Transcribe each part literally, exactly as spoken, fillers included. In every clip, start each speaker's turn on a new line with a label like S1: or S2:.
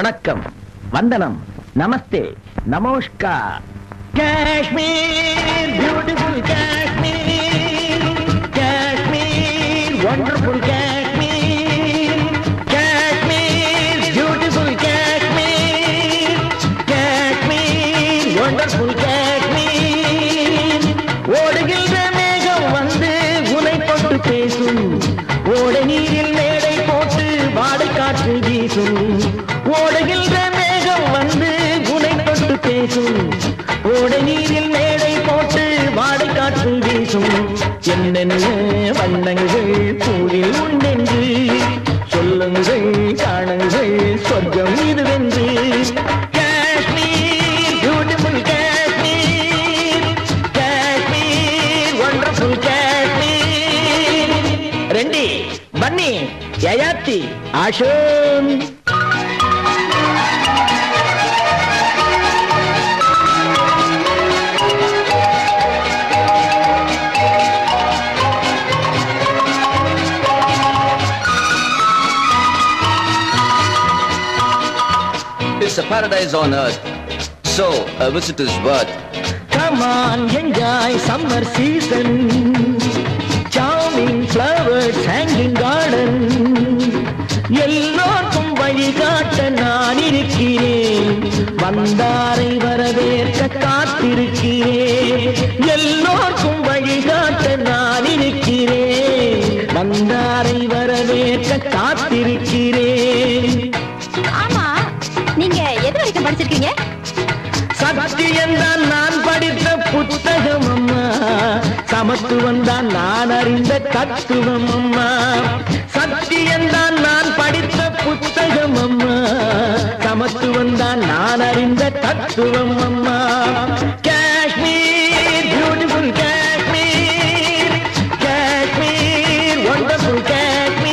S1: வணக்கம், வந்தனம், நமஸ்தே, நமஸ்கார். Kashmir, beautiful Kashmir, Kashmir, wonderful Kashmir, Kashmir, beautiful Kashmir, Kashmir, wonderful Kashmir. ஓடுகின்ற மேகம் வந்து உனை தொட்டு பேசும், ஓடை நீரில் மேடை போட்டு வாடை காற்று வீசும். ஓடுகின்ற மேகம் வந்து உனை தொட்டு பேசும், ஓடை நீரில் மேடை போட்டு வாடை காற்று வீசும். என்னென்ன வண்ணங்கள் பூவில் உண்டென்று சொல்லுங்கள், காணுங்கள், சொர்க்கம் இதுவென்று. Kashmir, beautiful Kashmir, Kashmir, wonderful Kashmir. ரெண்டி பன்னி யயாத்தி ஆஷோன்.
S2: It's a paradise on earth, so a visitor's worth.
S1: Come on, enjoy summer season, charming flowers hanging garden. எல்லோருக்கும் வழிகாட்ட நான் இருக்கிறேன், வந்தாரை வரவேற்க காத்திருக்கிறேன். எல்லோருக்கும் வழிகாட்ட நான் இருக்கிறேன், வந்தாரை வரவேற்க காத்திருக்கிறேன்.
S3: நீங்க எது வரைக்கும் படிச்சிருக்கீங்க?
S1: சத்தியம் தான் நான் படித்த புத்தகம் அம்மா, சமத்துவம் தான் நான் அறிந்த தத்துவம் அம்மா. சத்தியம் தான் நான் படித்த புத்தகம் அம்மா, சமத்துவம் தான் நான் அறிந்த தத்துவம் அம்மா. Kashmir, beautiful Kashmir, Kashmir, wonderful Kashmir.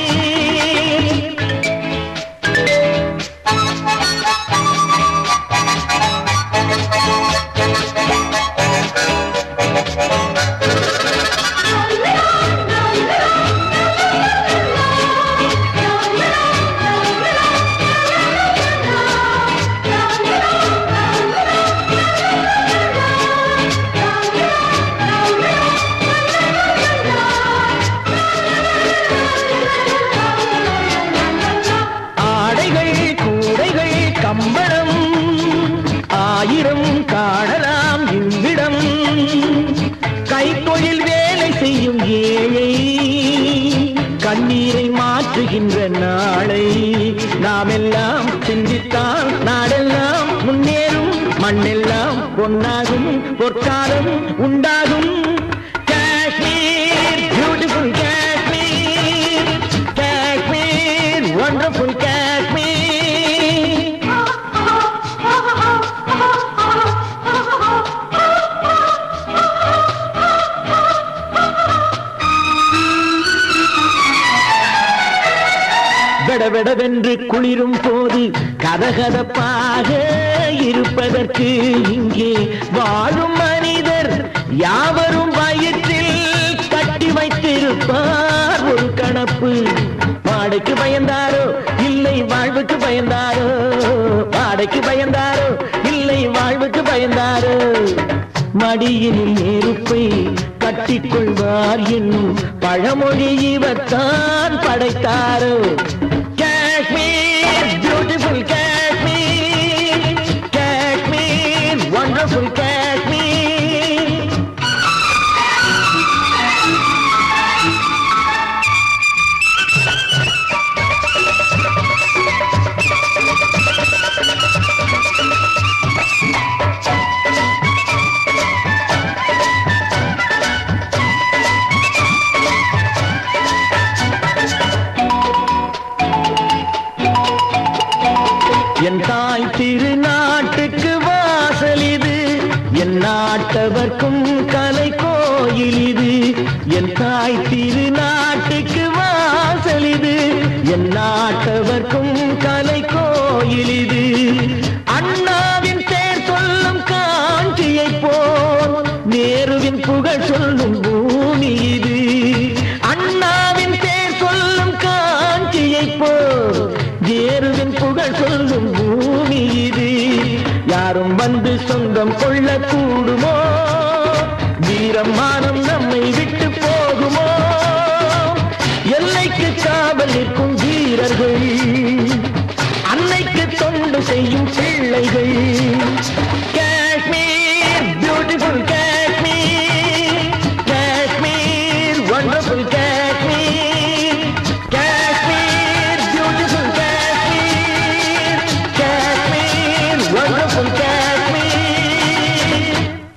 S1: கம்பளம் ஆயிரம் காணலாம் இவ்விடம், கைத்தொழில் வேலை செய்யும் ஏழை கண்ணீரை மாற்றுகின்ற நாளை நாம் எல்லாம் சிந்தித்தால் நாடெல்லாம் முன்னேறும், மண்ணெல்லாம் பொன்னாகும், பொற்காலம் உண்டாகும். Kashmir, beautiful Kashmir, Kashmir, wonderful Kashmir. வெடவெடவென்று குளிரும் போது கதகதப்பாக இருப்பதற்கு இங்கே வாழும் மனிதர் யாவரும் வயிற்றில் கட்டி வைத்திருப்பார் ஒரு கணப்பு. வாடைக்கு பயந்தாரோ இல்லை வாழ்வுக்கு பயந்தாரோ, வாடைக்கு பயந்தாரோ இல்லை வாழ்வுக்கு பயந்தாரோ. மடியில் நெருப்பை கட்டிக்கொள்வார் என்னும் பழமொழி இவர்தான் படைத்தாரோ. Kashmir, beautiful Kashmir, Kashmir, wonderful Kashmir. என் தாய் திருநாட்டுக்கு வாசல் இது, என் நாட்டவர்க்கும் கலை கோயில் இது. என் தாய் திருநாட்டுக்கு வாசல் இது, என் நாட்டவர்க்கும் கலை கோயில் இது. அண்ணாவின் பேர் சொல்லும் காஞ்சியை போல் நேருவின் புகழ் சொல்லும் பூமி இது. அண்ணாவின் பேர் சொல்லும் காஞ்சியை போல் நேருவின் புகழ் சொல்லும் பூமி மனம் கொள்ள கூடுமோ வீரம் மானம் நம்மை விட்டு போகுமோ எல்லைக்கு காவல் நிற்கும் வீரர்கள் அன்னைக்கு தொண்டு செய்யும் பிள்ளைகள் காஷ்மீர் பியூட்டிஃபுல் காஷ்மீர் காஷ்மீர் வண்டர்ஃபுல்